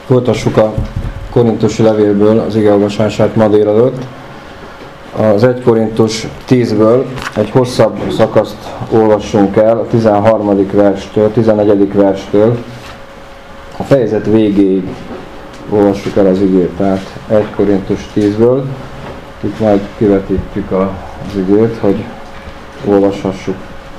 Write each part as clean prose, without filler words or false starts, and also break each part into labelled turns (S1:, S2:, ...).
S1: Folytassuk a korintusi levélből az igeolvasását ma délelőtt. Az 1 Korintus 10-ből egy hosszabb szakaszt olvassunk el, a 13. verstől, 14. verstől, a fejezet végéig olvassuk el az igét, tehát 1 Korintus 10-ből. Itt majd kivetítjük az igét, hogy olvashassuk.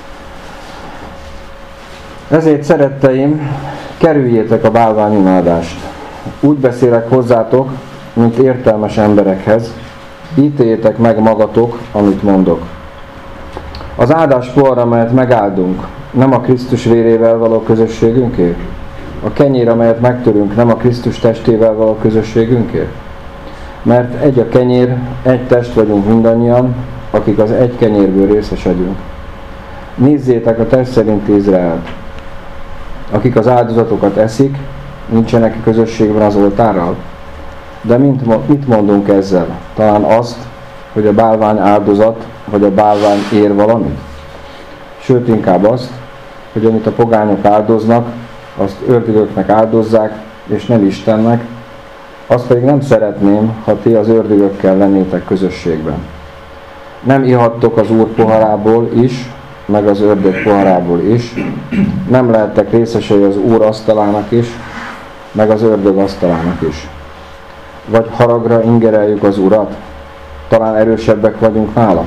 S1: Ezért, szeretteim, kerüljétek a bálványimádást. Úgy beszélek hozzátok, mint értelmes emberekhez, ítéljétek meg magatok, amit mondok. Az áldás pohar, amelyet megáldunk, nem a Krisztus vérével való közösségünkért? A kenyér, amelyet megtörünk, nem a Krisztus testével való közösségünkért? Mert egy a kenyér, egy test vagyunk mindannyian, akik az egy kenyérből részesedünk. Nézzétek a test szerint Izraelt. Akik az áldozatokat eszik, nincsenek közösségben az oltárral? De mit mondunk ezzel? Talán azt, hogy a bálvány áldozat, vagy a bálvány ér valamit? Sőt, inkább azt, hogy amit a pogányok áldoznak, azt ördögöknek áldozzák, és nem Istennek, azt pedig nem szeretném, ha ti az ördögökkel lennétek közösségben. Nem ihattok az Úr poharából is, meg az ördög poharából is, nem lehettek részesei az Úr asztalának is, meg az ördög asztalának is. Vagy haragra ingereljük az Urat? Talán erősebbek vagyunk nála?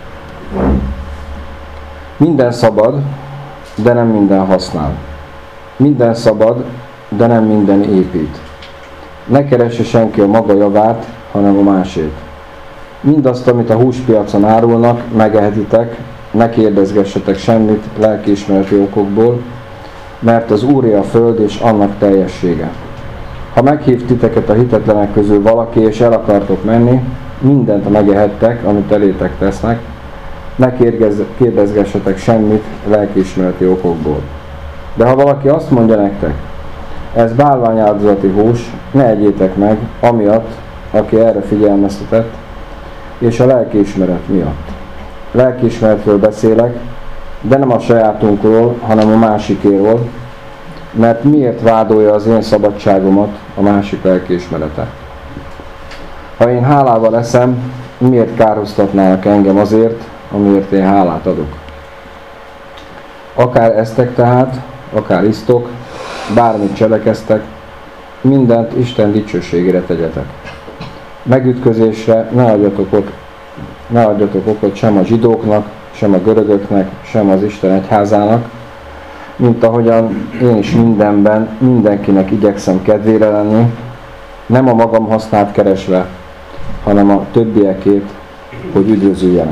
S1: Minden szabad, de nem minden használ. Minden szabad, de nem minden épít. Ne keresse senki a maga javát, hanem a másét. Mindazt, amit a húspiacon árulnak, megehetitek, ne kérdezgessetek semmit lelkiismereti okokból, mert az Úré a föld és annak teljessége. Ha meghív titeket a hitetlenek közül valaki, és el akartok menni, mindent megehettek, amit elétek tesznek, ne kérdezgessetek semmit lelkiismereti okokból. De ha valaki azt mondja nektek, ez bálványáldozati hús, ne egyétek meg, amiatt, aki erre figyelmeztetett, és a lelkiismeret miatt. Lelkiismeretről beszélek, de nem a sajátunkról, hanem a másikéről, mert miért vádolja az én szabadságomat a másik lelkiismerete? Ha én hálával eszem, miért kárhoztatnának engem azért, amiért én hálát adok? Akár esztek tehát, akár isztok, bármit cselekeztek, mindent Isten dicsőségére tegyetek. Megütközésre ne adjatok okot sem a zsidóknak, sem a görögöknek, sem az Isten egyházának, mint ahogyan én is mindenben mindenkinek igyekszem kedvére lenni, nem a magam hasznát keresve, hanem a többiekét, hogy üdvözüljenek.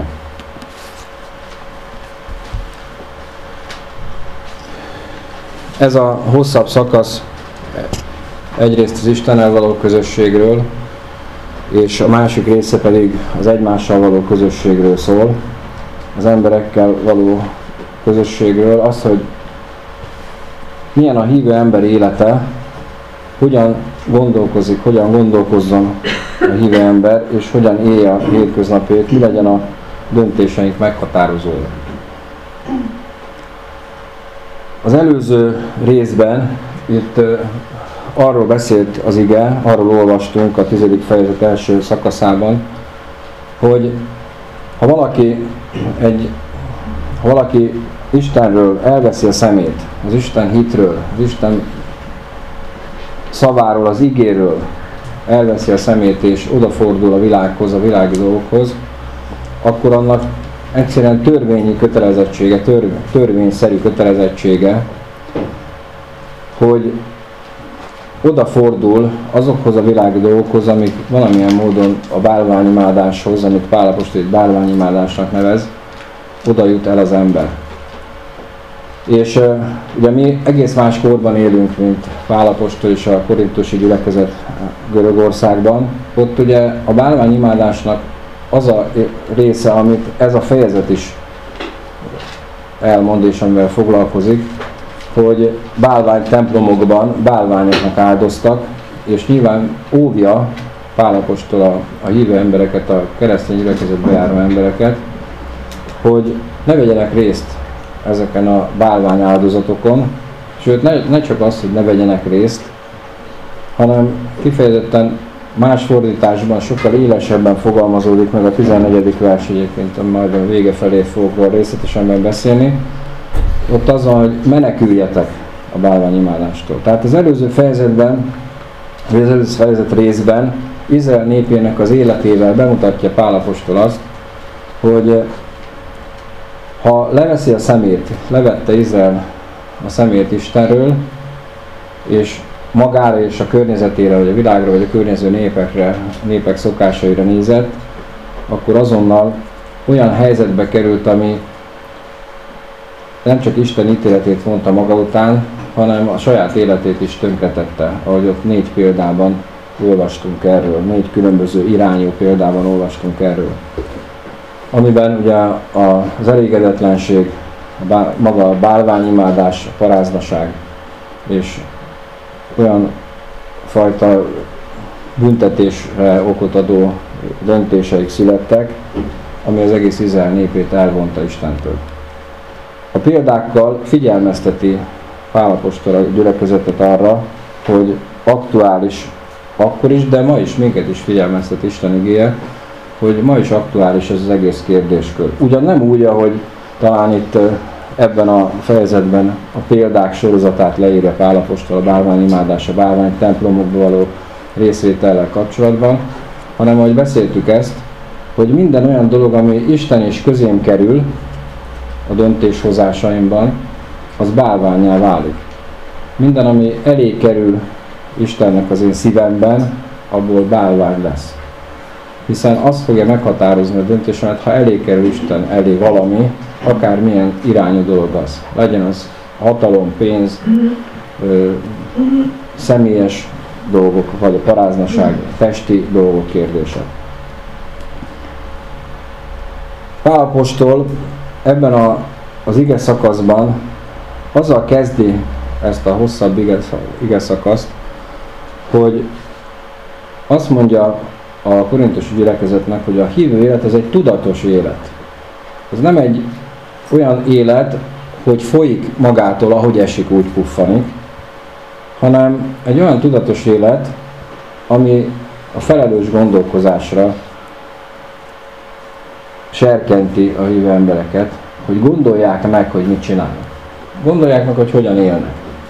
S1: Ez a hosszabb szakasz egyrészt az Istennel való közösségről, és a másik része pedig az egymással való közösségről szól, az emberekkel való közösségről, az, hogy milyen a hívő ember élete, hogyan gondolkozik, hogyan gondolkozzon a hívő ember, és hogyan élje a hétköznapjait, mi legyen a döntéseink meghatározója. Az előző részben itt arról beszélt az ige, arról olvastunk a 10. fejezet első szakaszában, hogy ha valaki Istenről elveszi a szemét, az Isten hitről, az Isten szaváról, az igéről elveszi a szemét és odafordul a világhoz, a világi dolgokhoz, akkor annak egyszerűen törvényi kötelezettsége, törvényszerű kötelezettsége, hogy odafordul azokhoz a világi dolgokhoz, amik valamilyen módon a bálványimádáshoz, amit Pál apostol egy bálványimádásnak nevez, oda jut el az ember. És ugye mi egész más korban élünk, mint Pál apostol és a korintusi gyülekezet Görögországban. Ott ugye a bálványimádásnak az a része, amit ez a fejezet is elmond és amivel foglalkozik, hogy bálvány templomokban bálványoknak áldoztak, és nyilván óvja Pál apostol a hívő embereket, a keresztény gyülekezetbe járó embereket, hogy ne vegyenek részt ezeken a bálvány áldozatokon, sőt ne csak az, hogy ne vegyenek részt, hanem kifejezetten más fordításban sokkal élesebben fogalmazódik meg a 14. vers egyébként, majd a vége felé fogok róla részletesen beszélni. Ott az van, hogy meneküljetek a bálványimádástól. Tehát az előző fejezetben, vagy az előző fejezet részben Izrael népének az életével bemutatja Pál apostol azt, hogy ha leveszi a szemét, levette Izrael a szemét Istenről, és magára és a környezetére, vagy a világra, vagy a környező népek szokásaira nézett, akkor azonnal olyan helyzetbe került, ami nem csak Isten ítéletét vonta maga után, hanem a saját életét is tönkretette, ahogy ott 4 példában olvastunk erről, 4 különböző irányú példában olvastunk erről. Amiben ugye az elégedetlenség, maga a bálványimádás, a paráznaság és olyan fajta büntetésre okot adó döntéseik születtek, ami az egész Izrael népét elvonta Istentől. A példákkal figyelmezteti Pál apostol a gyülekezetet arra, hogy aktuális akkor is, de ma is minket is figyelmeztet Isten igéje, hogy ma is aktuális ez az egész kérdéskör. Ugyan nem úgy, ahogy talán itt ebben a fejezetben a példák sorozatát leírja Pál apostol a bálványimádás, a bálvány templomokba való részvétellel kapcsolatban, hanem ahogy beszéltük ezt, hogy minden olyan dolog, ami Isten és közém kerül a döntéshozásaimban, az bálvánnyá válik. Minden, ami elé kerül Istennek az én szívemben, abból bálvány lesz. Hiszen azt fogja meghatározni a döntésemet, ha elé kerül Isten elé valami, akármilyen irányú dolog az. Legyen az hatalom, pénz, személyes dolgok, vagy a paráznaság, testi dolgok kérdése. Pál apostol ebben az ige szakaszban azzal kezdi ezt a hosszabb ige szakaszt, hogy azt mondja a korintusi gyülekezetnek, hogy a hívő élet ez egy tudatos élet. Ez nem egy olyan élet, hogy folyik magától, ahogy esik, úgy puffanik, hanem egy olyan tudatos élet, ami a felelős gondolkozásra serkenti a hívő embereket, hogy gondolják meg, hogy mit csinálnak. Gondolják meg, hogy hogyan élnek.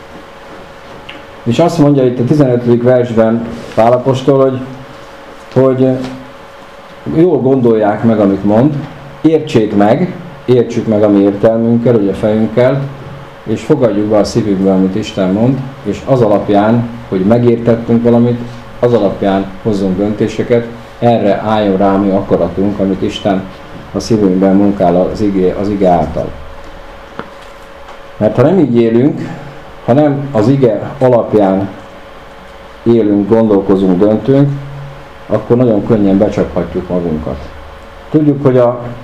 S1: És azt mondja itt a 15. versben Pál apostol, hogy jól gondolják meg, amit mond, értsük meg a mi értelmünkkel, ugye a fejünkkel, és fogadjuk be a szívünkbe, amit Isten mond, és az alapján, hogy megértettünk valamit, az alapján hozzunk döntéseket, erre álljon rá mi akaratunk, amit Isten a szívünkben munkál az ige által. Mert ha nem így élünk, ha nem az ige alapján élünk, gondolkozunk, döntünk, akkor nagyon könnyen becsaphatjuk magunkat. Tudjuk, hogy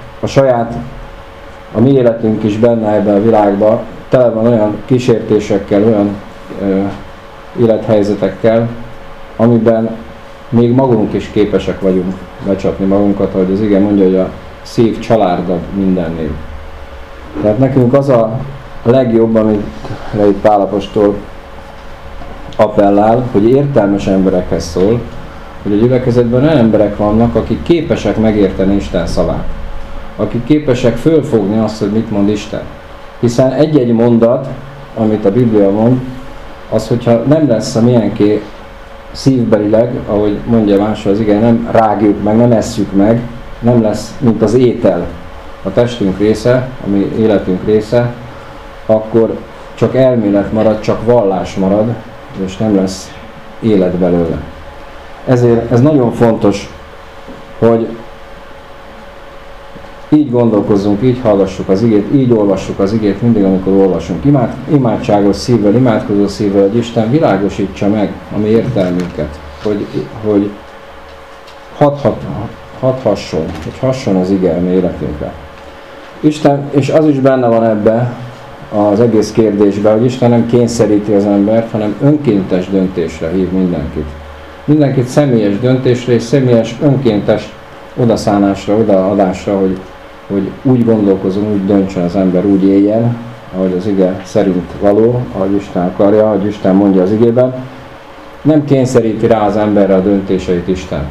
S1: a mi életünk is benne ebben a világban tele van olyan kísértésekkel, olyan élethelyzetekkel, amiben még magunk is képesek vagyunk becsapni magunkat, ahogy az ige mondja, hogy a szív család mindennél. Tehát nekünk az a legjobb, amit itt Pál apostol appellál, hogy értelmes emberekhez szól, hogy a gyülekezetben olyan emberek vannak, akik képesek megérteni Isten szavát. Akik képesek fölfogni azt, hogy mit mond Isten. Hiszen egy-egy mondat, amit a Biblia mond, az, hogyha nem lesz a milyenké szívbelileg, ahogy mondja máshol az igen, nem rágjuk meg, nem esszük meg, nem lesz, mint az étel a testünk része, ami életünk része, akkor csak elmélet marad, csak vallás marad, és nem lesz élet belőle. Ezért ez nagyon fontos, hogy így gondolkozzunk, így hallgassuk az igét, így olvassuk az igét mindig, amikor olvasunk. Imádságos szívvel, imádkozó szívvel, hogy Isten világosítsa meg a mi értelmünket, hogy hasson az ige a mi életünkre. Isten, és az is benne van ebbe az egész kérdésben, hogy Isten nem kényszeríti az embert, hanem önkéntes döntésre hív mindenkit. Mindenkit személyes döntésre és személyes önkéntes odaszánásra, odaadásra, hogy úgy gondolkozom, úgy döntsön az ember, úgy éljen, ahogy az ige szerint való, ahogy Isten akarja, ahogy Isten mondja az igében. Nem kényszeríti rá az emberre a döntéseit Isten.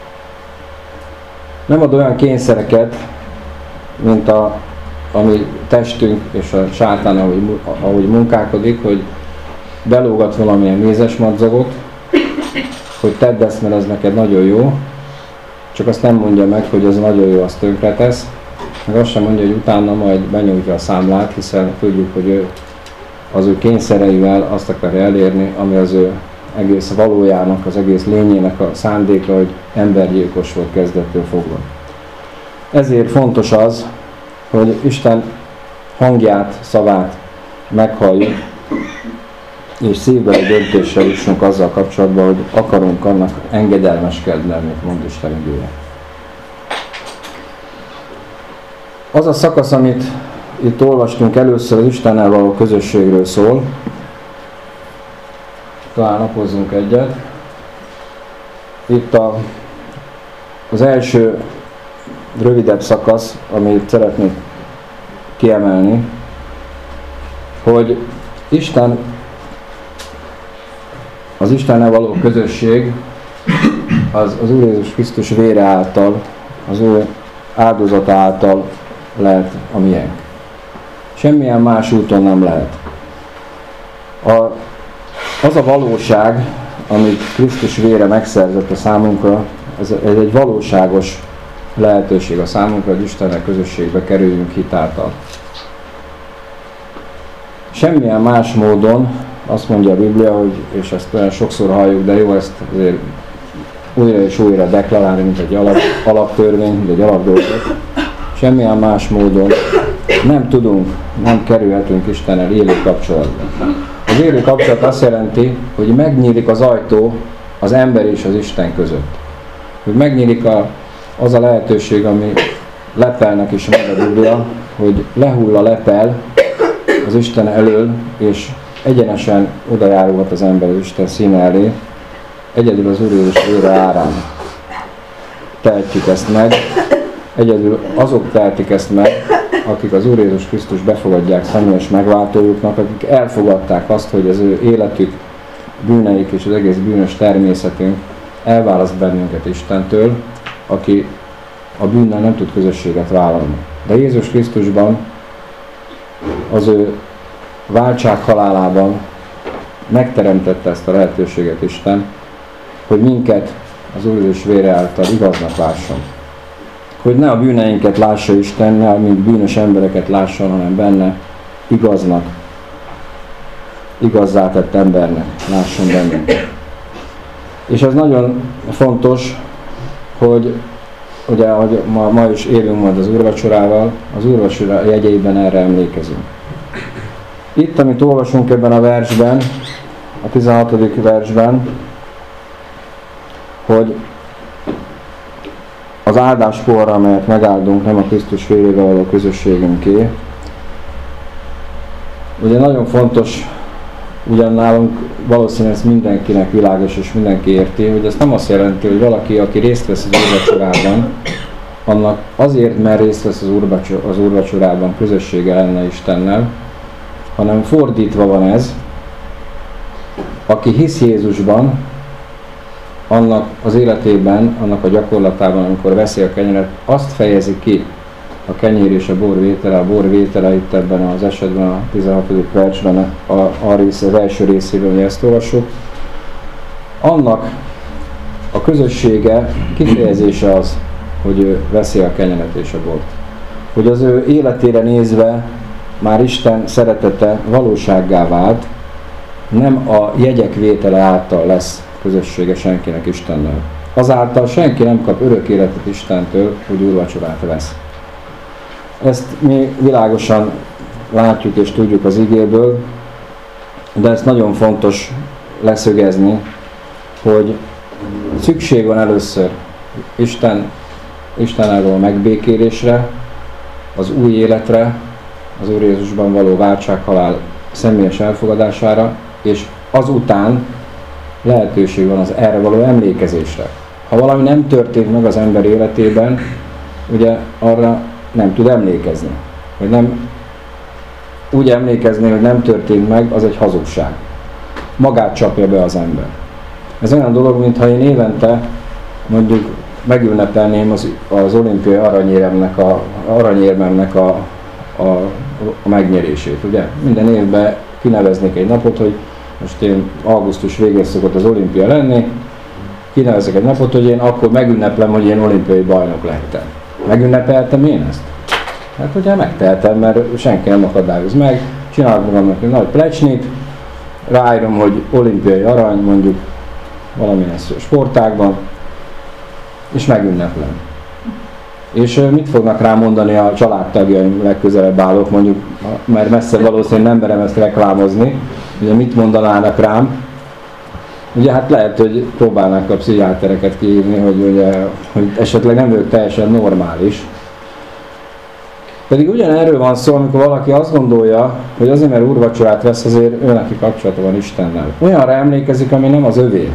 S1: Nem ad olyan kényszereket, mint a mi testünk és a sátán, ahogy munkálkodik, hogy belógat valamilyen mézes madzagot, hogy tedd ezt, mert ez neked nagyon jó, csak azt nem mondja meg, hogy az nagyon jó, azt tönkretesz, meg azt sem mondja, hogy utána majd benyújtja a számlát, hiszen tudjuk, hogy az ő kényszereivel azt akarja elérni, ami az ő egész valójának, az egész lényének a szándéka, hogy embergyilkos volt kezdettől fogva. Ezért fontos az, hogy Isten hangját, szavát meghalljuk, és szívbeli döntéssel jussunk azzal kapcsolatban, hogy akarunk annak engedelmeskedni, amit mond Isten igéje. Az a szakasz, amit itt olvastunk először, az Istennel való közösségről szól. Talán lapozzunk egyet. Itt az első rövidebb szakasz, amit szeretnék kiemelni, hogy az Istennel való közösség az Úr Jézus Krisztus vére által, az ő áldozata által lehet a miénk. Semmilyen más úton nem lehet. Az a valóság, amit Krisztus vére megszerzett a számunkra, ez egy valóságos lehetőség a számunkra, hogy Istennel közösségbe kerüljünk hitáltal. Semmilyen más módon, azt mondja a Biblia, hogy, és ezt olyan sokszor halljuk, de jó ezt azért újra és újra deklarálni, mint egy alaptörvény, mint egy alapdolgot. Semmilyen más módon nem kerülhetünk Istennel élő kapcsolatba. Az élő kapcsolat azt jelenti, hogy megnyílik az ajtó az ember és az Isten között. Hogy megnyílik az a lehetőség, ami lepelnek is mond a Biblia, hogy lehull a lepel az Isten elől, és egyenesen oda járulhat az ember az Isten színe elé, egyedül az Úr Jézus vére árán. Tehetjük ezt meg, egyedül azok tehetik ezt meg, akik az Úr Jézus Krisztus befogadják személyes megváltójuknak, akik elfogadták azt, hogy az ő életük, bűneik és az egész bűnös természetünk elválaszt bennünket Istentől, aki a bűnnel nem tud közösséget vállalni. De Jézus Krisztusban, az ő váltság halálában megteremtette ezt a lehetőséget Isten, hogy minket az Úr Jézus vére által igaznak lásson. Hogy ne a bűneinket lássa Isten, ne mint bűnös embereket lásson, hanem benne igaznak, igazzá tett embernek lásson bennünket. És ez nagyon fontos, hogy ugye, hogy ma is élünk majd az úrvacsorával, az úrvacsora jegyeiben erre emlékezünk. Itt, amit olvasunk ebben a versben, a 16. versben, hogy az áldás porra, amelyet megáldunk, nem a Krisztus vérével való közösségünké. Ugye nagyon fontos, ugyan nálunk valószínűleg ez mindenkinek világos és mindenki érti, hogy ez nem azt jelenti, hogy valaki, aki részt vesz az úrvacsorában, annak azért, mert részt vesz az úrvacsorában közössége lenne Istennel, hanem fordítva van ez, aki hisz Jézusban, annak az életében, annak a gyakorlatában, amikor veszi a kenyeret, azt fejezi ki a kenyér és a bor vétele itt ebben az esetben a 16. versben, az első részében, hogy ezt olvassuk. Annak a közössége kifejezése az, hogy ő veszi a kenyeret és a bort. Hogy az ő életére nézve már Isten szeretete valósággá vált, nem a jegyek vétele által lesz közössége senkinek Istennel. Azáltal senki nem kap örök életet Istentől, hogy úrvacsorát vesz. Ezt mi világosan látjuk és tudjuk az igéből, de ezt nagyon fontos leszögezni, hogy szükség van először Istennel megbékélésre, az új életre, az Úr Jézusban való váltsághalál személyes elfogadására, és azután lehetőség van az erre való emlékezésre. Ha valami nem történt meg az ember életében, ugye arra nem tud emlékezni. Vagy nem úgy emlékezni, hogy nem történt meg, az egy hazugság. Magát csapja be az ember. Ez olyan dolog, mintha én évente mondjuk megünnepelném az olimpiai aranyérmemnek a megnyerését, ugye? Minden évben kineveznék egy napot, hogy most én augusztus végén szokott az olimpia lenni, kinevezek egy napot, hogy én akkor megünneplem, hogy én olimpiai bajnok lehetem. Megünnepeltem én ezt? Hát ugye megtehetem, mert senki nem akadályoz meg, csinálok magamnak egy nagy plecsnit, ráírom, hogy olimpiai arany, mondjuk valamilyen sportágban, és megünneplem. És mit fognak rám mondani a családtagjaim, legközelebb állok, mondjuk, mert messze valószínűleg nem merem ezt reklámozni, ugye mit mondanának rám? Ugye hát lehet, hogy próbálnak a pszichiátereket kiírni, hogy esetleg nem vagyok teljesen normális. Pedig ugyanerről van szó, amikor valaki azt gondolja, hogy azért, mert úrvacsorát vesz, azért ő neki kapcsolata van Istennel. Olyanra emlékezik, ami nem az övé.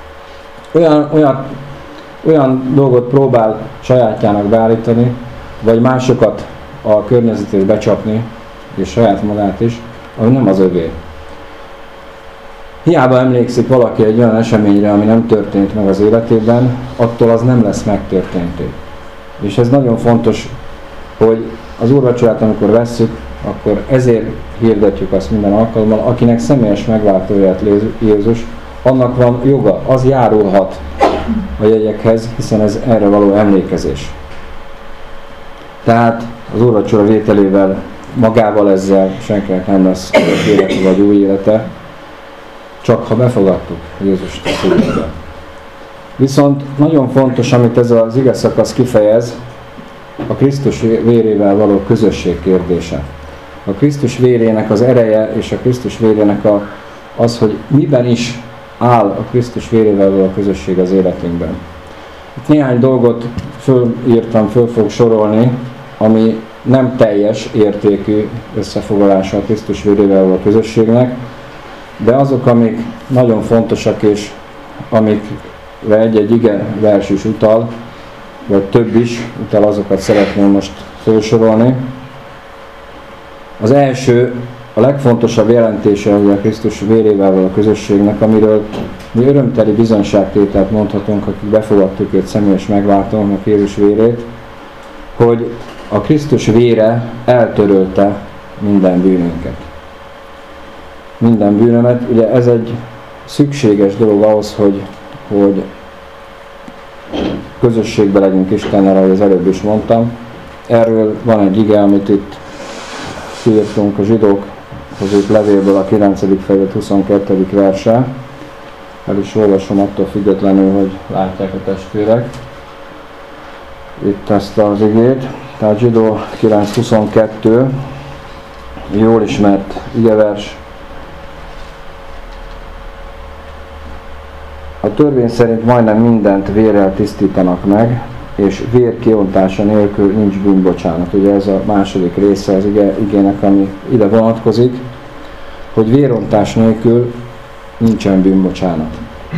S1: Olyan dolgot próbál sajátjának beállítani, vagy másokat a környezetét becsapni, és saját magát is, ami nem az övé. Hiába emlékszik valaki egy olyan eseményre, ami nem történt meg az életében, attól az nem lesz megtörténté. És ez nagyon fontos, hogy az úrvacsorát, amikor vesszük, akkor ezért hirdetjük azt minden alkalommal, akinek személyes megváltóját Jézus, annak van joga, az járulhat a jegyekhez, hiszen ez erre való emlékezés. Tehát az úrvacsora vételével, magával ezzel senkinek nem lesz élete vagy új élete, csak ha befogadtuk Jézust a szívünkbe. Viszont nagyon fontos, amit ez az ige szakasz kifejez, a Krisztus vérével való közösség kérdése. A Krisztus vérének az ereje és a Krisztus vérének az, hogy miben is áll a Krisztus vérével való közösség az életünkben. Itt néhány dolgot föl fog sorolni, ami nem teljes értékű összefoglalása a Krisztus vérével való közösségnek, de azok, amik nagyon fontosak, és amikre egy-egy ige vers is utal, vagy több is utal, azokat szeretném most felsorolni. Az első, a legfontosabb jelentése a Krisztus vérével való közösségnek, amiről mi örömteli bizonyságtételt mondhatunk, akik befogadtuk őt személyes megváltónak, Jézus vérét, hogy a Krisztus vére eltörölte minden bűnünket. Minden bűnömet. Ugye ez egy szükséges dolog ahhoz, hogy közösségben legyünk Istennel, ahogy az előbb is mondtam. Erről van egy ige, amit itt kiírtunk a zsidókhoz írt levélből, a 9. fejezet 22. verse. El is olvasom attól függetlenül, hogy látják a testvérek itt ezt az igét. Tehát zsidó 9.22, jól ismert igevers. A törvény szerint majdnem mindent vérrel tisztítanak meg, és vér kiontása nélkül nincs bűnbocsánat. Ugye ez a második része az igének, ami ide vonatkozik, hogy vérontás nélkül nincsen bűnbocsánat.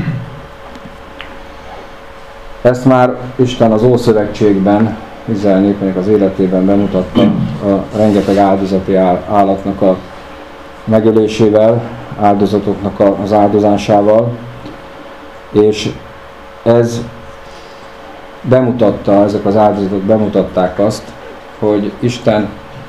S1: Ezt már Isten az Ószövetségben, Izrael népének az életében bemutatta a rengeteg áldozati állatnak a megölésével, áldozatoknak az áldozásával, és ez bemutatta, ezek az áldozatok bemutatták azt, hogy Isten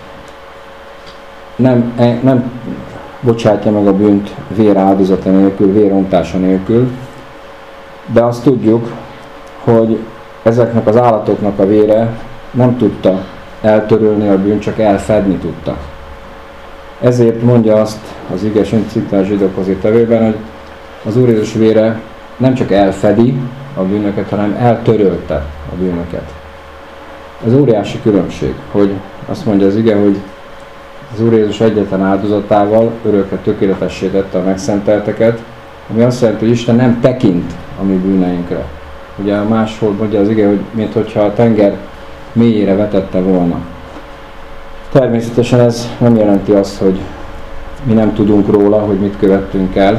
S1: nem bocsátja meg a bűnt vér áldozata nélkül, vérontása nélkül, de azt tudjuk, hogy ezeknek az állatoknak a vére nem tudta eltörölni a bűnt, csak elfedni tudta. Ezért mondja azt az ige a zsidókhoz írt levélben, hogy az Úr Jézus vére nem csak elfedi a bűnöket, hanem eltörölte a bűnöket. Ez óriási különbség, hogy azt mondja az ige, hogy az Úr Jézus egyetlen áldozatával örökre tökéletessé tette a megszentelteket, ami azt jelenti, hogy Isten nem tekint a mi bűneinkre. Ugye máshol mondja az ige, hogy minthogyha a tenger mélyére vetette volna. Természetesen ez nem jelenti azt, hogy mi nem tudunk róla, hogy mit követtünk el,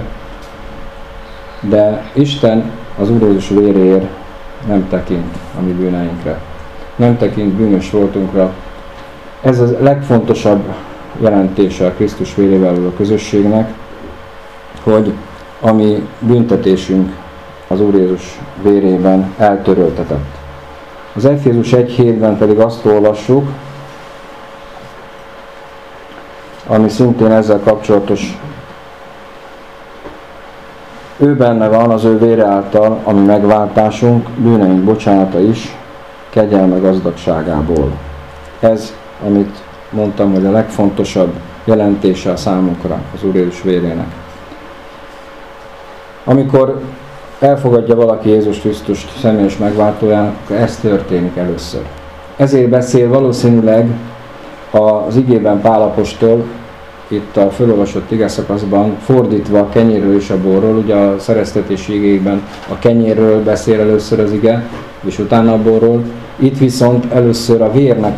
S1: de Isten az Úr Jézus véréért nem tekint a mi bűneinkre. Nem tekint bűnös voltunkra. Ez a legfontosabb jelentése a Krisztus vérével való közösségnek, hogy a mi büntetésünk az Úr Jézus vérében eltöröltetett. Az Efézus 1:7-ben pedig azt olvassuk, ami szintén ezzel kapcsolatos. Ő benne van az ő vére által, ami megváltásunk, bűneink bocsánata is, kegyelme gazdagságából. Ez, amit mondtam, hogy a legfontosabb jelentése a számunkra az Úr Jézus vérének. Amikor elfogadja valaki Jézus Krisztust személyes megváltójának, akkor ez történik először. Ezért beszél valószínűleg az igében Pál apostol, itt a felolvasott igeszakaszban fordítva a kenyérről és a borról, ugye a szereztetési igékben a kenyérről beszél először az ige, és utána a borról. Itt viszont először a vérnek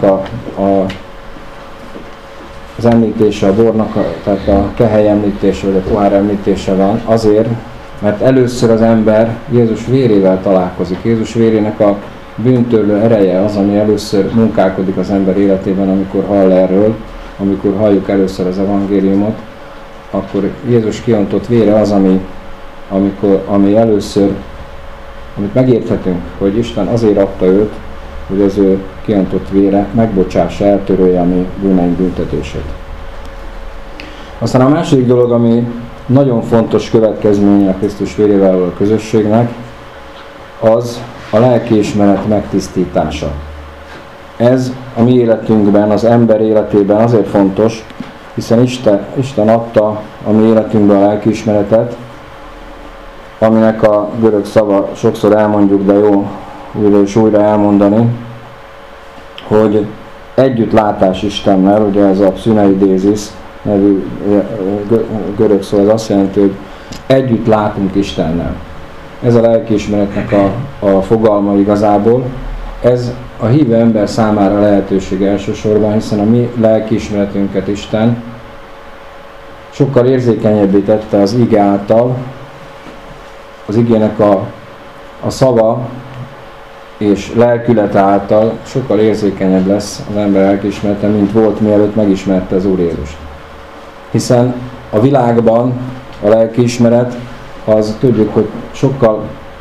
S1: az említése, a bornak, tehát a kehely említése, vagy a pohár említése van, azért, mert először az ember Jézus vérével találkozik. Jézus vérének a bűntörlő ereje az, ami először munkálkodik az ember életében, amikor hall erről, amikor halljuk először az evangéliumot, akkor Jézus kiontott vére az, ami először, amit megérthetünk, hogy Isten azért adta őt, hogy az ő kiontott vére megbocsássa, eltörölje a mi bűneink büntetését. Aztán a második dolog, ami nagyon fontos következménye a Krisztus vérével való közösségnek, az a lelkiismeret megtisztítása. Ez a mi életünkben, az ember életében azért fontos, hiszen Isten adta a mi életünkben a lelkiismeretet, aminek a görög szava sokszor elmondjuk, de jó újra és újra elmondani, hogy együttlátás Istennel, ugye ez a psüneidézis nevű görög szó, az azt jelenti, hogy együtt látunk Istennel. Ez a lelkiismeretnek a fogalma igazából. Ez a hívő ember számára lehetőség elsősorban, hiszen a mi lelkiismeretünket Isten sokkal érzékenyebbé tette az ige által, az igének a szava és lelkülete által sokkal érzékenyebb lesz az ember lelkiismerete, mint volt mielőtt megismerte az Úr Jézust. Hiszen a világban a lelkiismeret, az tudjuk, hogy sokkal,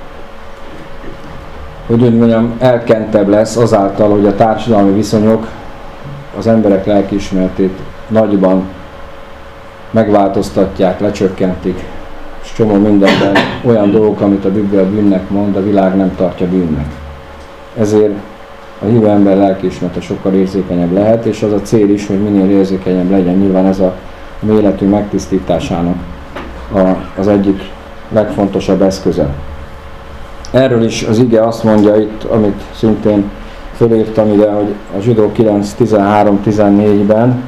S1: hogy úgy mondjam, elkentebb lesz azáltal, hogy a társadalmi viszonyok az emberek lelkiismeretét nagyban megváltoztatják, lecsökkentik, és csomó mindenben olyan dolgok, amit a Biblia bűnnek mond, a világ nem tartja bűnnek. Ezért a hívő ember lelkiismerete sokkal érzékenyebb lehet, és az a cél is, hogy minél érzékenyebb legyen. Nyilván ez a mi életünk megtisztításának az egyik legfontosabb eszköze. Erről is az ige azt mondja itt, amit szintén fölírtam ide, hogy a Zsidó 9:13-14-ben,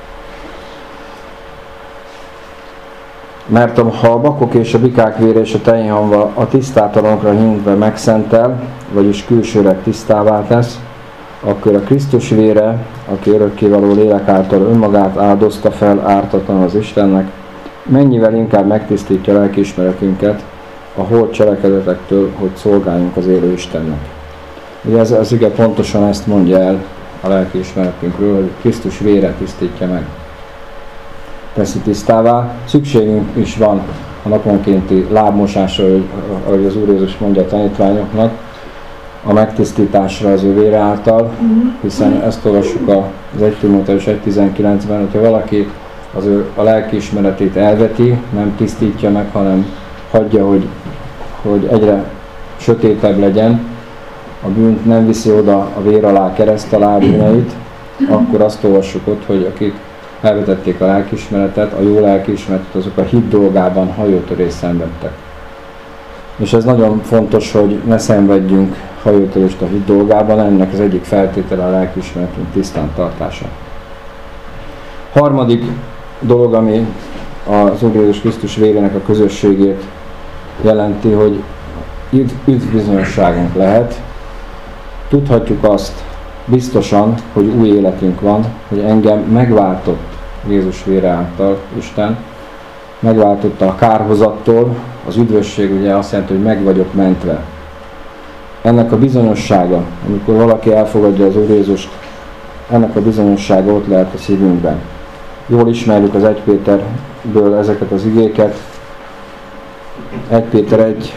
S1: mert ha a bakok és a bikák vére és a tehénhamva a tisztátalanokra hintve megszentel, vagyis külsőleg tisztává tesz, akkor a Krisztus vére, aki örökkévaló lélek által önmagát áldozta fel ártatlan az Istennek, mennyivel inkább megtisztítja lelkiismeretünket a holt cselekedetektől, hogy szolgáljunk az élő Istennek. Ugye ez az ige pontosan ezt mondja el a lelkiismeretünkről, hogy Krisztus vére tisztítja meg. Teszi tisztává. Szükségünk is van a naponkénti lábmosásra, ahogy az Úr Jézus mondja a tanítványoknak, a megtisztításra az ő vére által, hiszen ezt olvassuk az 1 Timóteus 1:19-ben, hogyha valaki a lelkiismeretét elveti, nem tisztítja meg, hanem hagyja, hogy egyre sötétebb legyen, a bűnt nem viszi oda a vér alá, kereszt alá bűneit, akkor azt olvassuk ott, hogy akik elvetették a lelkiismeretet, a jó lelkiismeretet, azok a hit dolgában hajótörést szenvedtek. És ez nagyon fontos, hogy ne szenvedjünk hajótörést a hit dolgában, ennek az egyik feltétele a lelkiismeretünk tisztán tartása. Harmadik dolog, ami az Úr Jézus Krisztus vérének a közösségét jelenti, hogy üdvbizonyosságunk lehet. Tudhatjuk azt biztosan, hogy új életünk van, hogy engem megváltott Jézus vére által Isten, megváltotta a kárhozattól, az üdvösség ugye azt jelenti, hogy meg vagyok mentve. Ennek a bizonyossága, amikor valaki elfogadja az Úr Jézust, ennek a bizonyossága ott lehet a szívünkben. Jól ismerjük az 1 Péterből ezeket az igéket. 1 Péter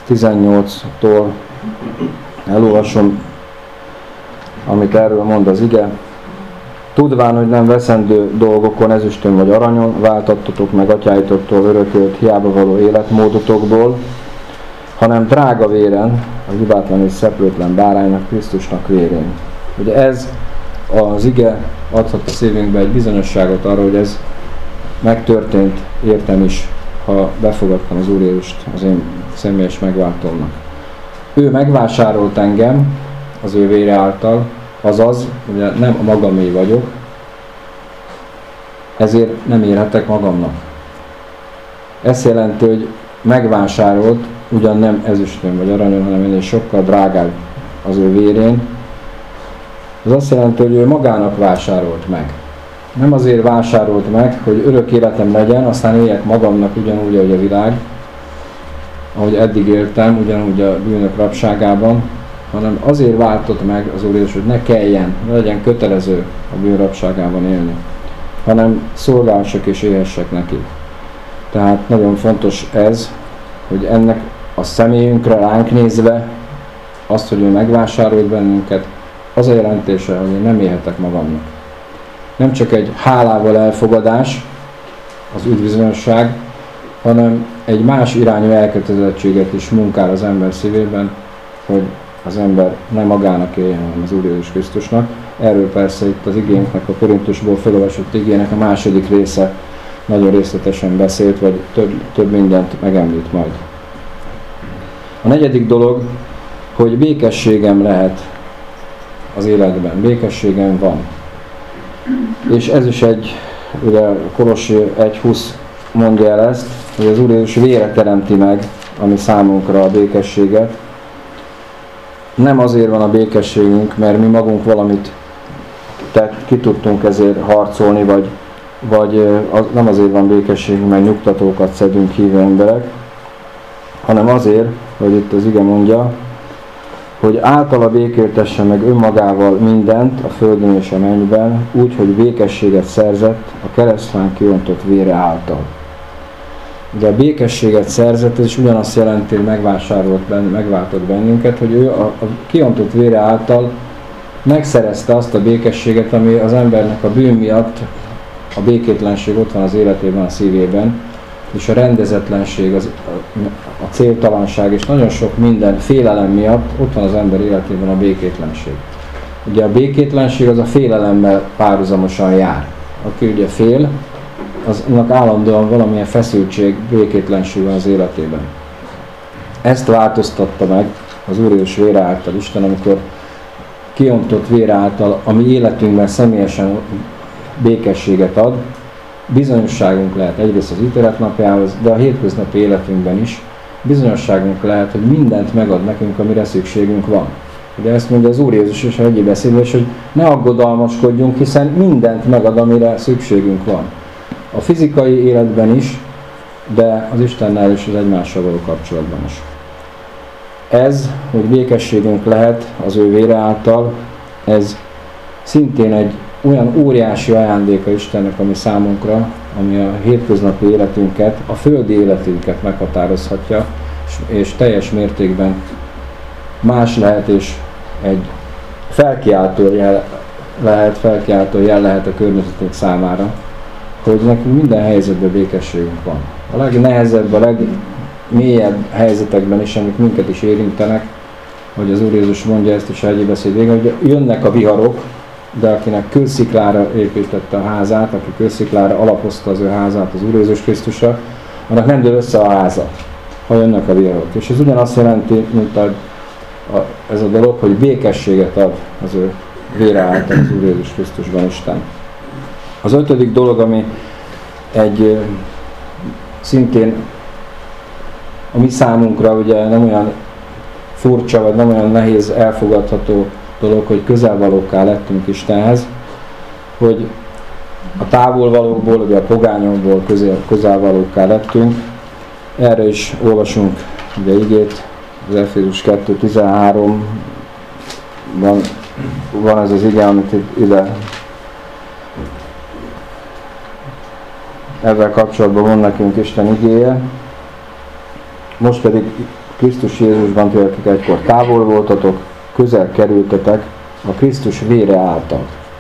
S1: 18-tól elolvasom, amit erről mond az ige. Tudván, hogy nem veszendő dolgokon, ezüstön vagy aranyon, váltattatok meg atyáitoktól örökölt hiába való életmódotokból, hanem drága véren, a hibátlan és szeplőtlen báránynak, Krisztusnak vérén. Ugye ez az ige adhat a szívünkbe egy bizonyosságot arra, hogy ez megtörtént értem is, ha befogadtam az Úr Jézust az én személyes megváltómnak. Ő megvásárolt engem az ő vére által, azaz, ugye nem a magamé vagyok, ezért nem érhetek magamnak. Ez jelenti, hogy megvásárolt, ugyan nem ezüstön vagy aranyon, hanem ennél sokkal drágább az ő vérén. Ez azt jelenti, hogy ő magának vásárolt meg. Nem azért vásárolt meg, hogy örök életem legyen, aztán éljek magamnak ugyanúgy, ahogy a világ, ahogy eddig éltem, ugyanúgy a bűnök rabságában, hanem azért váltott meg az Úr Jézus, hogy ne kelljen, ne legyen kötelező a bűn rabságában élni, hanem szolgálsak és élhessek neki. Tehát nagyon fontos ez, hogy ennek a személyünkre ránk nézve, azt, hogy ő megvásárolt bennünket, az a jelentése, hogy én nem élhetek magamnak. Nem csak egy hálával elfogadás, az üdvbizonyosság, hanem egy más irányú elkötelezettséget is munkál az ember szívében, hogy az ember nem magának éljen, hanem az Úr Jézus Krisztusnak. Erről persze itt az igénknek, a Korintusból felolvasott igének a második része nagyon részletesen beszélt, vagy több mindent megemlít majd. A negyedik dolog, hogy békességem lehet az életben. Békességem van. És ez is ugye Kolossi 1:20 mondja el ezt, hogy az Úr Jézus vére teremti meg, ami számunkra a békességet. Nem azért van a békességünk, mert mi magunk valamit ki tudtunk ezért harcolni, vagy nem azért van békességünk, mert nyugtatókat szedünk hívő emberek, hanem azért, hogy itt az ige mondja, hogy általa békéltesse meg önmagával mindent a földön és a mennyben, úgy, hogy békességet szerzett a keresztfán kiontott vére által. De a békességet szerzett, ez is ugyanazt jelenti, hogy megváltott bennünket, hogy ő a kiontott vére által megszerezte azt a békességet, ami az embernek a bűn miatt, a békétlenség ott van az életében, a szívében, és a rendezetlenség, a céltalanság, és nagyon sok minden félelem miatt ott van az ember életében a békétlenség. Ugye a békétlenség az a félelemmel párhuzamosan jár. Aki ugye fél, aznak állandóan valamilyen feszültség, békétlenség van az életében. Ezt változtatta meg az Úr Jézus vére által Isten, amikor kiontott vére által, ami életünkben személyesen békességet ad, bizonyosságunk lehet egyrészt az ítélet napjához, de a hétköznapi életünkben is bizonyosságunk lehet, hogy mindent megad nekünk, amire szükségünk van. Ugye ezt mondja az Úr Jézus és a hegyi beszédben is, hogy ne aggodalmaskodjunk, hiszen mindent megad, amire szükségünk van. A fizikai életben is, de az Istennel és az egymással való kapcsolatban is. Ez, hogy békességünk lehet az ő vére által, ez szintén egy olyan óriási ajándéka Istennek, ami számunkra, ami a hétköznapi életünket, a földi életünket meghatározhatja, és teljes mértékben más lehet, és egy felkiáltó jel lehet a környezetünk számára, hogy nekünk minden helyzetben békességünk van. A legnehezebb, a legmélyebb helyzetekben is, amik minket is érintenek, hogy az Úr Jézus mondja ezt is a hegyi beszéd végén, hogy jönnek a viharok, de akinek kősziklára építette a házát, aki kősziklára alapozta az ő házát az Úr Jézus Krisztusra, annak nem dől össze a háza, ha jönnek a viharok. És ez ugyanazt jelenti, mint ez a dolog, hogy békességet ad az ő vére által az Úr Jézus Krisztusban Isten. Az ötödik dolog, ami egy szintén a mi számunkra ugye nem olyan furcsa, vagy nem olyan nehéz elfogadható dolog, hogy közelvalókká lettünk Istenhez, hogy a távolvalókból, ugye a pogányokból közelvalókká lettünk. Erre is olvasunk ugye igét, az Efézus 2:13-ban van ez az ige, amit ide ezzel kapcsolatban van nekünk Isten igéje. Most pedig Krisztus Jézusban, ti, akik egykor távol voltatok, közel kerültetek a Krisztus vére által.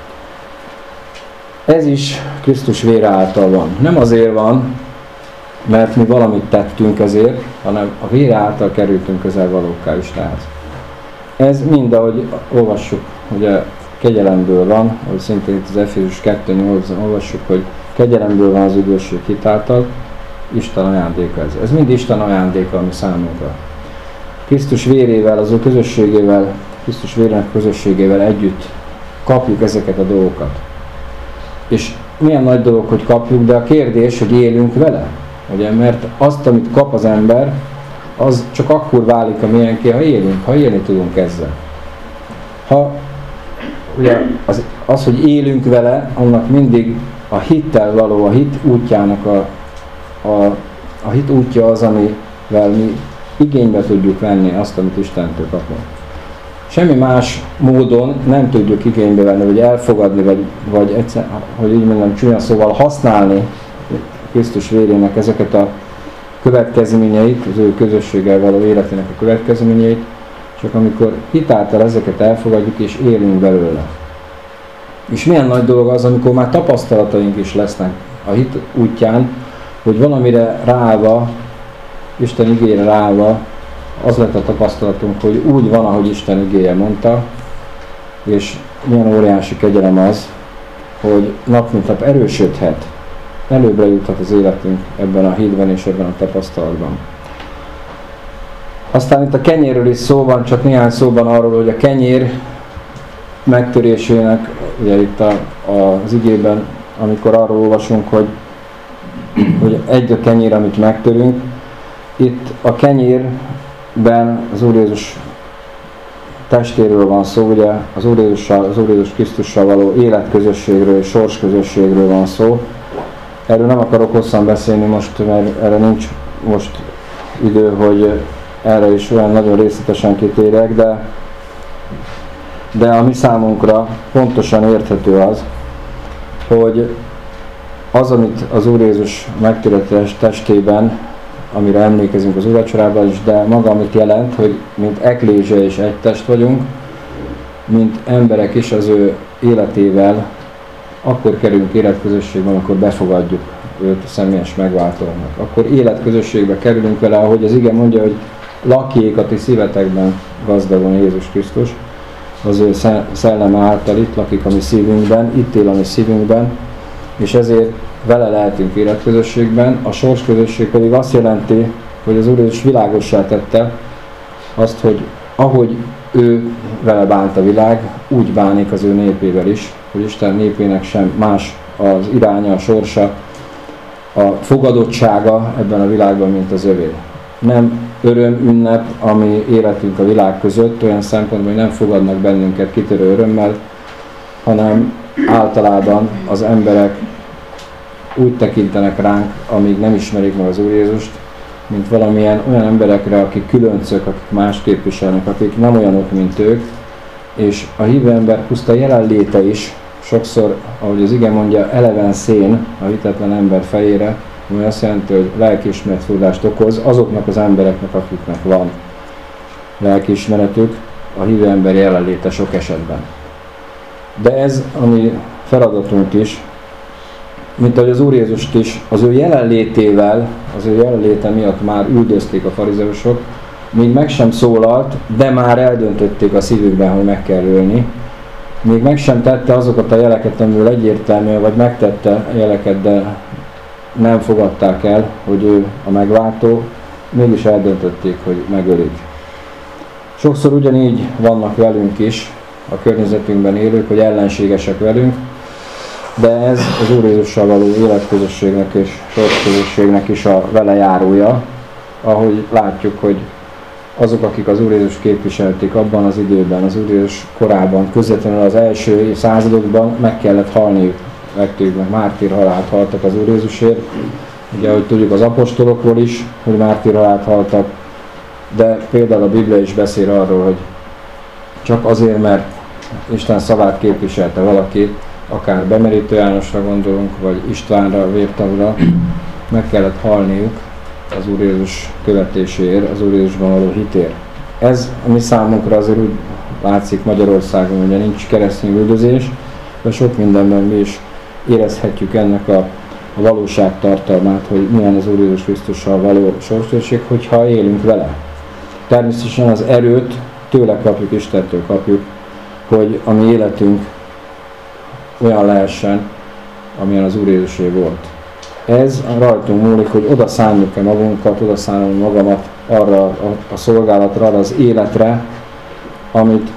S1: Ez is Krisztus vére által van. Nem azért van, mert mi valamit tettünk ezért, hanem a vére által kerültünk közel valókká Istenhez. Ez mind, ahogy olvassuk, ugye kegyelemből van, ahogy szintén itt az Efézus 2:8-ban olvassuk, hogy kegyelemből van az üdvösség hitáltal, Isten ajándéka ez. Ez mind Isten ajándéka, ami számunkra. Krisztus vérével, az ő közösségével, Krisztus vérének közösségével együtt kapjuk ezeket a dolgokat. És milyen nagy dolog, hogy kapjuk, de a kérdés, hogy élünk vele. Ugye, mert azt, amit kap az ember, az csak akkor válik a miénké, ha élünk, ha élni tudunk ezzel. Ha ugye az, hogy élünk vele, annak mindig a hittel való, a hit útjának a hit útja az, amivel mi igénybe tudjuk venni azt, amit Istentől kapunk. Semmi más módon nem tudjuk igénybe venni, vagy elfogadni, vagy egyszer, hogy így mondom, csúnya szóval használni Krisztus vérének ezeket a következményeit, az ő közösséggel való életének a következményeit, csak amikor hitáltal ezeket elfogadjuk és élünk belőle. És milyen nagy dolog az, amikor már tapasztalataink is lesznek a hit útján, hogy valamire ráállva, Isten igére ráállva, az lett a tapasztalatunk, hogy úgy van, ahogy Isten igéje mondta, és milyen óriási kegyelem az, hogy nap mint nap erősödhet, előbbre juthat az életünk ebben a hitben és ebben a tapasztalatban. Aztán itt a kenyérről is szó van, csak néhány szóban arról, hogy a kenyér megtörésének, ugye itt az igében, amikor arról olvasunk, hogy egy a kenyér, amit megtörünk, itt a kenyérben az Úr Jézus testéről van szó, ugye az Úr Jézus Krisztussal való életközösségről és sorsközösségről van szó. Erről nem akarok hosszan beszélni most, mert erre nincs most idő, hogy erre is olyan nagyon részletesen kitérjek, de a mi számunkra pontosan érthető az, hogy az, amit az Úr Jézus megtörött testében, amire emlékezünk az úrvacsorában is, de maga, amit jelent, hogy mint eklézsia és egy test vagyunk, mint emberek is az ő életével, akkor kerülünk életközösségben, amikor befogadjuk őt a személyes megváltónak. Akkor életközösségbe kerülünk vele, ahogy az ige mondja, hogy lakjék a ti szívetekben gazdagon Jézus Krisztus, az ő szelleme által itt lakik a mi szívünkben, itt él a mi szívünkben, és ezért vele lehetünk életközösségben. A sorsközösség pedig azt jelenti, hogy az Úr Jézus világossá tette azt, hogy ahogy ő vele bánt a világ, úgy bánik az ő népével is, hogy Isten népének sem más az iránya, a sorsa, a fogadottsága ebben a világban, mint az övé. Nem öröm, ünnep, ami életünk a világ között, olyan szempontból, hogy nem fogadnak bennünket kitörő örömmel, hanem általában az emberek úgy tekintenek ránk, amíg nem ismerik meg az Úr Jézust, mint valamilyen olyan emberekre, akik különcök, akik más képviselnek, akik nem olyanok, mint ők, és a hívő ember puszta jelenléte is sokszor, ahogy az ige mondja, eleven szén a hitetlen ember fejére, ami azt jelenti, hogy lelkiismeretfordulást okoz azoknak az embereknek, akiknek van lelkiismeretük, a hívő ember jelenléte sok esetben. De ez a mi feladatunk is, mint ahogy az Úr Jézust is, az ő jelenlétével, az ő jelenléte miatt már üldözték a farizeusok, még meg sem szólalt, de már eldöntötték a szívükben, hogy meg kell ölni. Még meg sem tette azokat a jeleket, amiből egyértelműen, vagy megtette jeleket, de nem fogadták el, hogy ő a megváltó, mégis eldöntötték, hogy megölik. Sokszor ugyanígy vannak velünk is, a környezetünkben élők, hogy ellenségesek velünk, de ez az Úr Jézussal való életközösségnek és sorsközösségnek is a velejárója, ahogy látjuk, hogy azok, akik az Úr Jézus képviselték abban az időben, az Úr Jézus korában, közvetlenül az első századokban meg kellett halniuk, legtöbbnek mártír halált haltak az Úr Jézusért. Ugye, ahogy tudjuk az apostolokról is, hogy mártír halált haltak, de például a Biblia is beszél arról, hogy csak azért, mert Isten szavát képviselte valaki, akár Bemerítő Jánosra gondolunk, vagy Istvánra, Vértavra, meg kellett halniuk, az Úr Jézus követéséért, az Úr Jézusban való hitért. Ez, ami számunkra azért úgy látszik Magyarországon, ugye nincs keresztény üldözés, de sok mindenben mi is érezhetjük ennek a valóság tartalmát, hogy milyen az Úr Jézus Krisztussal való sorsőség, hogyha élünk vele. Természetesen az erőt tőle kapjuk, Istentől kapjuk, hogy a mi életünk olyan lehessen, amilyen az Úr Jézusé volt. Ez rajtunk múlik, hogy oda szánjuk-e magunkat, oda szánom magamat arra a szolgálatra, arra az életre, amit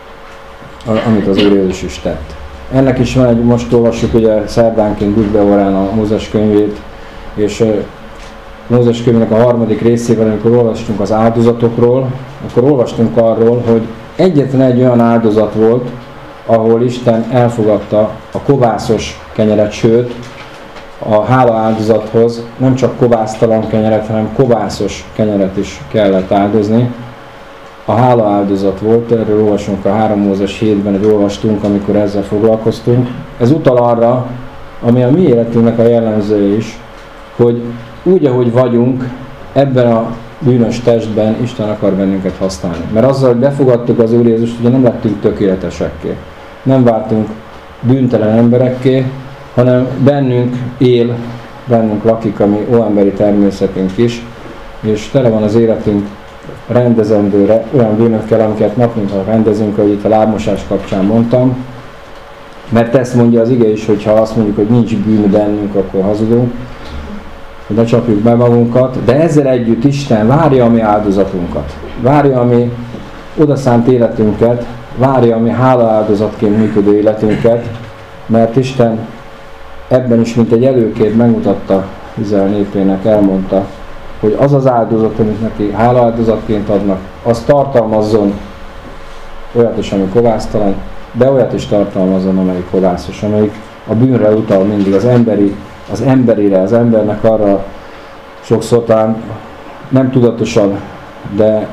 S1: az Úr Jézus is tett. Ennek is van most olvassuk ugye szerdánként Bükbeorán a Mózes könyvét, és Mózes könyvének a 3. részében, amikor olvastunk az áldozatokról, akkor olvastunk arról, hogy egyetlen egy olyan áldozat volt, ahol Isten elfogadta a kovászos kenyeret, sőt, a hála áldozathoz nem csak kovásztalan kenyeret, hanem kovászos kenyeret is kellett áldozni. A hála áldozat volt, erről olvasunk a 3 Mózes 7-ben, hogy olvastunk, amikor ezzel foglalkoztunk. Ez utal arra, ami a mi életünknek a jellemzője is, hogy úgy, ahogy vagyunk, ebben a bűnös testben Isten akar bennünket használni. Mert azzal, hogy befogadtuk az Úr Jézust, ugye nem lettünk tökéletesekké. Nem váltunk bűntelen emberekké, hanem bennünk él, bennünk lakik a mi óemberi természetünk is, és tele van az életünk rendezendőre olyan bűnökkel, amiket nap mint rendezünk, ahogy itt a lábmosás kapcsán mondtam. Mert ezt mondja az ige is, hogy ha azt mondjuk, hogy nincs bűn bennünk, akkor hazudunk, hogy ne csapjuk be magunkat, de ezzel együtt Isten várja a mi áldozatunkat, várja a mi odaszánt életünket, várja a mi hálaáldozatként működő életünket, mert Isten ebben is, mint egy előkép megmutatta Izrael népének, elmondta, hogy az az áldozat, amit neki hálaáldozatként adnak, az tartalmazzon olyat is, ami kovásztalan, de olyat is tartalmazzon, amelyik kovászos, amelyik a bűnre utal mindig, az emberire, az embernek arra sokszor talán nem tudatosan, de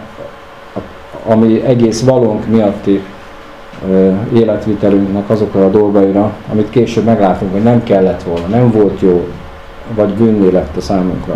S1: ami egész valónk miatti életvitelünknek azokra a dolgaira, amit később meglátunk, hogy nem kellett volna, nem volt jó, vagy bűnné lett a számunkra.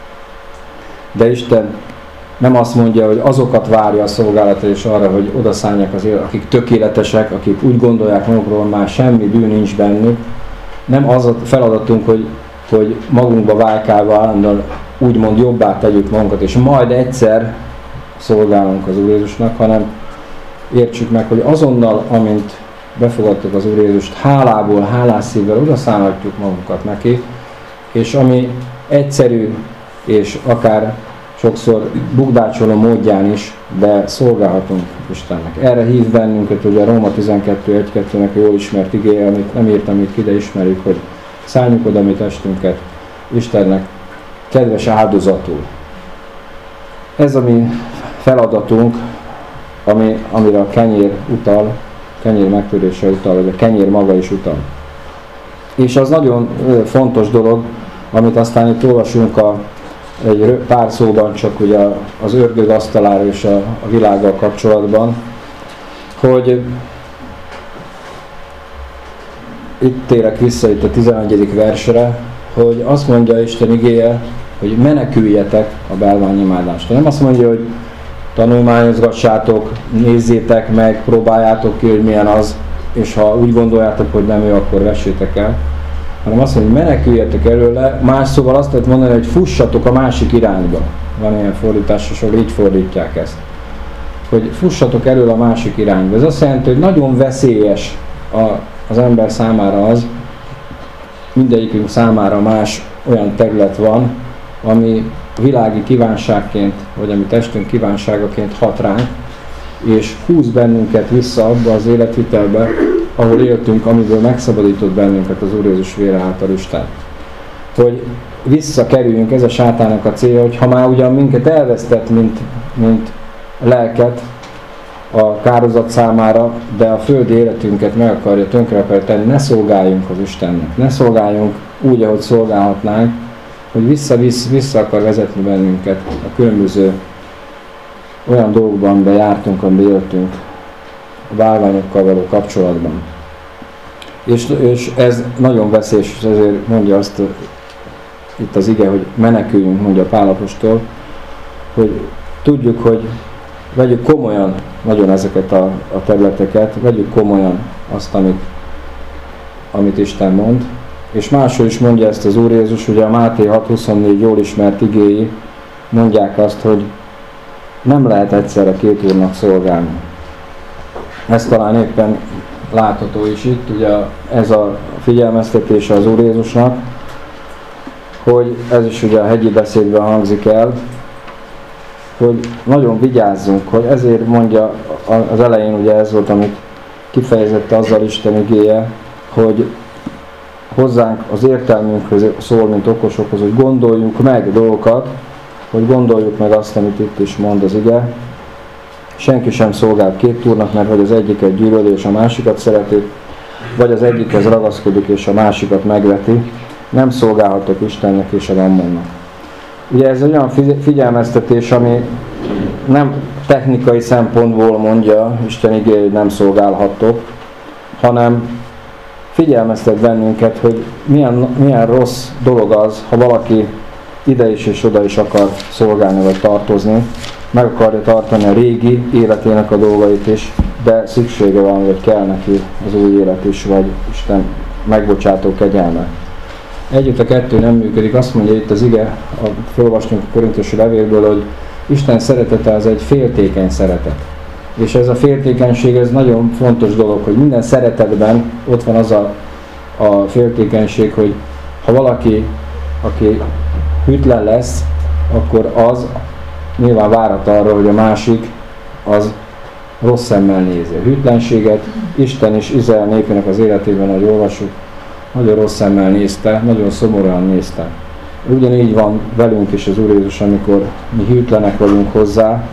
S1: De Isten nem azt mondja, hogy azokat várja a szolgálatra és arra, hogy odaszállják az élet, akik tökéletesek, akik úgy gondolják magukról, már semmi bűn nincs bennük. Nem az a feladatunk, hogy magunkba vájkálva állandóan úgymond jobbá tegyük magunkat, és majd egyszer szolgálunk az Úr Jézusnak, hanem értsük meg, hogy azonnal, amint befogadtuk az Úr Jézust, hálából, hálás szívvel odaszállhatjuk magunkat neki, és ami egyszerű, és akár sokszor bukdácsoló módján is, de szolgálhatunk Istennek. Erre hív bennünket, ugye a Róma 12.1.2-nek a jól ismert igéje, amit nem írtam itt ki, de ismerjük, hogy szálljuk oda mi testünket Istennek kedves áldozatul. Ez a mi feladatunk, amire a kenyér utal, kenyér megtörése utal, vagy a kenyér maga is utal. És az nagyon fontos dolog, amit aztán itt olvasunk egy pár szóban csak ugye az ördög asztalára és a világgal kapcsolatban, hogy itt térek vissza itt a 11. versre, hogy azt mondja Isten igéje, hogy meneküljetek a bálványimádástól. Nem azt mondja, hogy tanulmányozgassátok, nézzétek meg, próbáljátok ki, hogy milyen az, és ha úgy gondoljátok, hogy nem ő, akkor vessétek el. Hanem azt mondja, hogy meneküljetek előle, más szóval azt lehet mondani, hogy fussatok a másik irányba. Van ilyen fordítás, ahol így fordítják ezt. Hogy fussatok elől a másik irányba. Ez azt jelenti, hogy nagyon veszélyes az ember számára az, mindegyikünk számára más olyan terület van, ami világi kívánságként, vagy ami testünk kívánságaként hat ránk, és húz bennünket vissza abba az életvitelbe, ahol éltünk, amiből megszabadított bennünket az Úr Jézus vére által Isten. Hogy visszakerüljünk, ez a sátának a célja, hogy ha már ugyan minket elvesztett, mint lelket a kározat számára, de a földi életünket meg akarja, tönkre akarja tenni, ne szolgáljunk az Istennek, ne szolgáljunk úgy, ahogy szolgálhatnánk, hogy vissza akar vezetni bennünket a különböző olyan dolgokban, amiben jártunk, amiben éltünk, a bálványokkal való kapcsolatban. És ez nagyon veszélyes, és ezért mondja azt itt az ige, hogy meneküljünk, mondja Pál apostol, hogy tudjuk, hogy vegyük komolyan nagyon ezeket a területeket, vegyük komolyan azt, amit Isten mond. És máshol is mondja ezt az Úr Jézus, ugye a Máté 6.24 jól ismert igéi mondják azt, hogy nem lehet egyszerre két úrnak szolgálni. Ez talán éppen látható is itt, ugye ez a figyelmeztetése az Úr Jézusnak, hogy ez is ugye a hegyi beszédben hangzik el, hogy nagyon vigyázzunk, hogy ezért mondja az elején, ugye ez volt, amit kifejezette azzal Isten igéje, hogy hozzánk az értelmünkhöz szól, mint okosokhoz, hogy gondoljunk meg dolgokat, hogy gondoljuk meg azt, amit itt is mond az ige. Senki sem szolgál két úrnak, mert vagy az egyiket gyűlöli és a másikat szereti, vagy az egyikhez ragaszkodik és a másikat megveti. Nem szolgálhatok Istennek és a Mammonnak. Ugye ez egy olyan figyelmeztetés, ami nem technikai szempontból mondja Isten igéje, hogy nem szolgálhatok, hanem figyelmeztet bennünket, hogy milyen rossz dolog az, ha valaki ide is és oda is akar szolgálni vagy tartozni, meg akarja tartani a régi életének a dolgait is, de szüksége van, vagy kell neki az új élet is, vagy Isten megbocsátó kegyelme. Együtt a kettő nem működik, azt mondja itt az ige, felolvastunk a korintusi levélből, hogy Isten szeretete az egy féltékeny szeretet. És ez a féltékenység, ez nagyon fontos dolog, hogy minden szeretetben ott van az a féltékenység, hogy ha valaki, aki hűtlen lesz, akkor az nyilván várat arra, hogy a másik az rossz szemmel nézi. A hűtlenséget Isten is Izrael népének az életében, ahogy olvasjuk, nagyon rossz szemmel nézte, nagyon szomorúan nézte. Ugyanígy van velünk is az Úr Jézus, amikor mi hűtlenek vagyunk hozzá,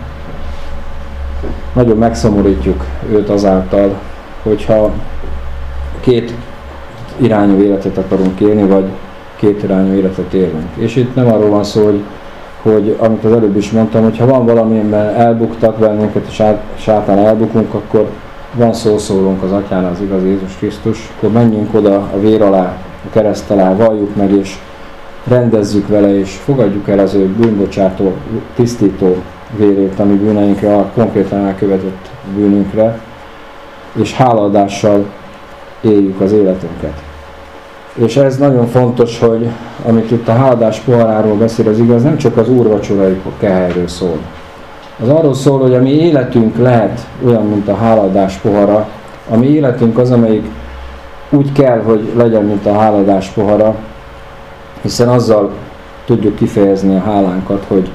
S1: nagyon megszomorítjuk őt azáltal, hogyha két irányú életet akarunk élni, vagy két irányú életet élünk. És itt nem arról van szó, hogy amit az előbb is mondtam, hogy ha van valamiben elbuktak bennünket, és sátán elbukunk, akkor van szószólónk az Atyánál, az igaz Jézus Krisztus, akkor menjünk oda a vér alá, a kereszt alá, valljuk meg, és rendezzük vele, és fogadjuk el az ő bűnbocsátó, tisztító vérét, ami bűneinkre, konkrétan elkövetett bűnünkre, és hálaadással éljük az életünket. És ez nagyon fontos, hogy amit itt a háladás poharáról beszél az igaz, nem csak az úrvacsorai kehelyről szól. Az arról szól, hogy a mi életünk lehet olyan, mint a háladás pohara, a mi életünk az, amelyik úgy kell, hogy legyen, mint a háladás pohara, hiszen azzal tudjuk kifejezni a hálánkat, hogy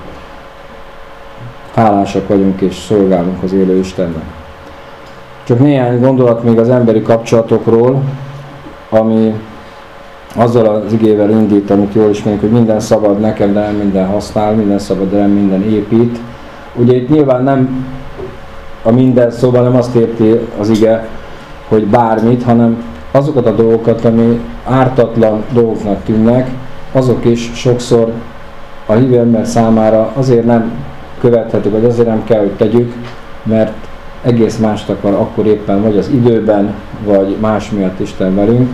S1: hálásak vagyunk és szolgálunk az élő Istennek. Csak néhány gondolat még az emberi kapcsolatokról, ami azzal az igével indít, amit jól ismerjük, hogy minden szabad nekem, de nem minden használ, minden szabad, de nem minden épít. Ugye itt nyilván nem a minden szóval nem azt érti az ige, hogy bármit, hanem azokat a dolgokat, ami ártatlan dolgoknak tűnnek, azok is sokszor a hívő ember számára azért nem követhető, vagy azért nem kell, hogy tegyük, mert egész mást akar akkor éppen, vagy az időben, vagy más miatt Isten velünk.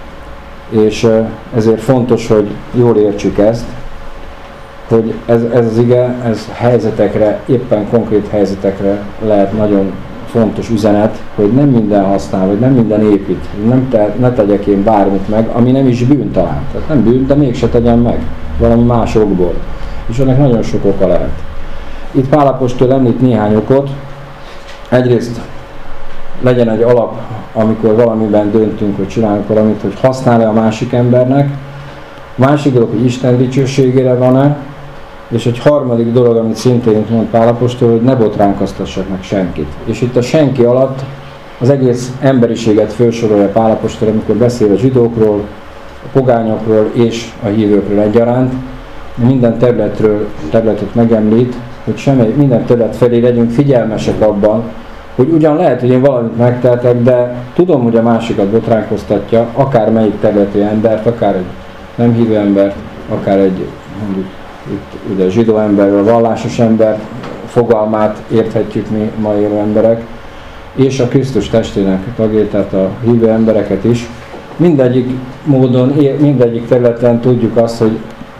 S1: És ezért fontos, hogy jól értsük ezt, hogy ez az ige, ez helyzetekre, éppen konkrét helyzetekre lehet nagyon fontos üzenet, hogy nem minden használ, vagy nem minden épít, ne tegyek én bármit meg, ami nem is bűn talán. Tehát nem bűn, de mégse tegyen meg valami más okból. És ennek nagyon sok oka lehet. Itt Pál apostol említ néhány okot. Egyrészt legyen egy alap, amikor valamiben döntünk, hogy csinálunk valamit, hogy használ-e a másik embernek. Másik dolog, hogy Isten dicsőségére van-e. És egy harmadik dolog, amit szintén mond Pál apostol, hogy ne botránkoztassak meg senkit. És itt a senki alatt az egész emberiséget felsorolja Pál apostol, amikor beszél a zsidókról, a pogányokról és a hívőkről egyaránt. Minden területet megemlít, hogy minden terület felé legyünk figyelmesek abban, hogy ugyan lehet, hogy én valamit megteltek, de tudom, hogy a másikat botránkoztatja, akár melyik területi embert, akár egy nem hívő embert, akár egy mondjuk itt ugye zsidó emberről, vallásos ember fogalmát érthetjük mi ma élő emberek, és a Krisztus testének tagjait, tehát a hívő embereket is. Mindegyik módon, mindegyik területen tudjuk azt, hogy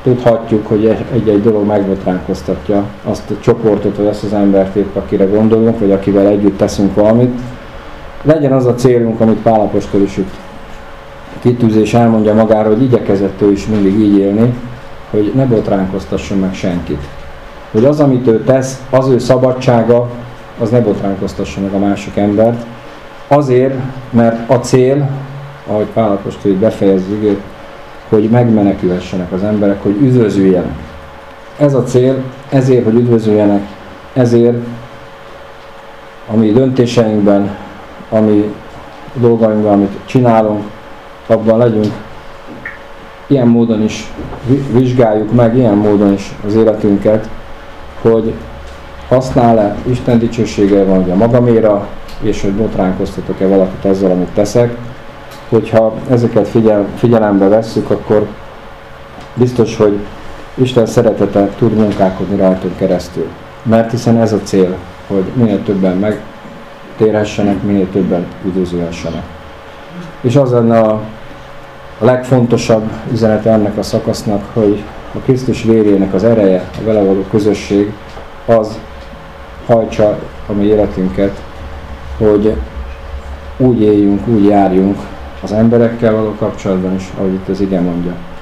S1: tudhatjuk, hogy egy-egy dolog megbotránkoztatja azt a csoportot, vagy azt az embert épp, akire gondolunk, vagy akivel együtt teszünk valamit. Legyen az a célunk, amit Pál apostol is itt kitűz és elmondja magára, hogy igyekezett ő is mindig így élni, hogy ne botránkoztasson meg senkit. Hogy az, amit ő tesz, az ő szabadsága, az ne botránkoztassa meg a másik embert. Azért, mert a cél, ahogy Pál apostol így befejezzük, hogy megmenekülhessenek az emberek, hogy üdvözüljenek. Ez a cél, ezért, hogy üdvözüljenek, ezért a mi döntéseinkben, a mi dolgainkban, amit csinálunk, abban legyünk, ilyen módon is vizsgáljuk meg, ilyen módon is az életünket, hogy használ-e Isten dicsősége van, hogy a magaméra, és hogy botránkoztatok-e valakit azzal, amit teszek. Hogyha ezeket figyelembe vesszük, akkor biztos, hogy Isten szeretete tud munkálkodni rajtunk keresztül. Mert hiszen ez a cél, hogy minél többen megtérhessenek, minél többen üdvözülhessenek. És az lenne a legfontosabb üzenete ennek a szakasznak, hogy a Krisztus vérének az ereje, a vele való közösség, az hajtsa a mi életünket, hogy úgy éljünk, úgy járjunk az emberekkel való kapcsolatban is, ahogy itt az ige mondja.